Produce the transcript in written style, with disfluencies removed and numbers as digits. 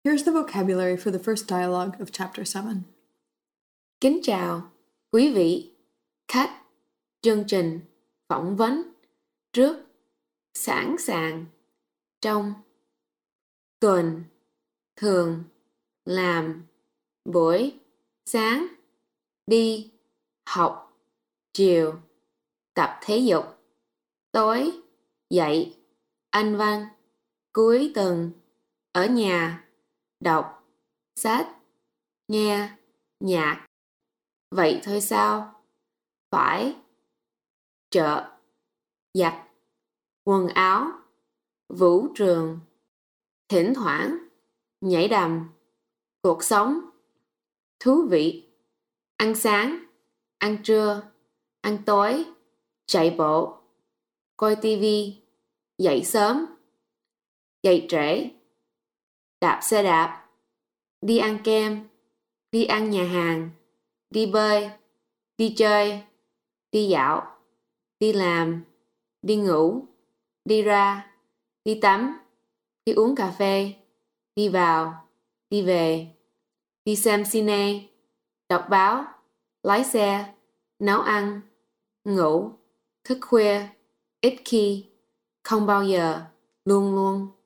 Here's the vocabulary for the first dialogue of Chapter 7. Kính chào, quý vị, khách, chương trình, phỏng vấn, trước, sẵn sàng, trong, tuần, thường, làm, buổi, sáng, đi, học, chiều, tập thể dục, tối, dậy, anh văn, cuối tuần, ở nhà, đọc, sách, nghe, nhạc. Vậy thôi sao? Phải. Chợ, giặt, quần áo, vũ trường, thỉnh thoảng, nhảy đầm, cuộc sống, thú vị, ăn sáng, ăn trưa, ăn tối, chạy bộ, coi tivi, dậy sớm, dậy trễ, đạp xe đạp, đi ăn kem, đi ăn nhà hàng, đi bơi, đi chơi, đi dạo, đi làm, đi ngủ, đi ra, đi tắm, đi uống cà phê, đi vào, đi về, đi xem cine, đọc báo, lái xe, nấu ăn, ngủ, thức khuya, ít khi, không bao giờ, luôn luôn.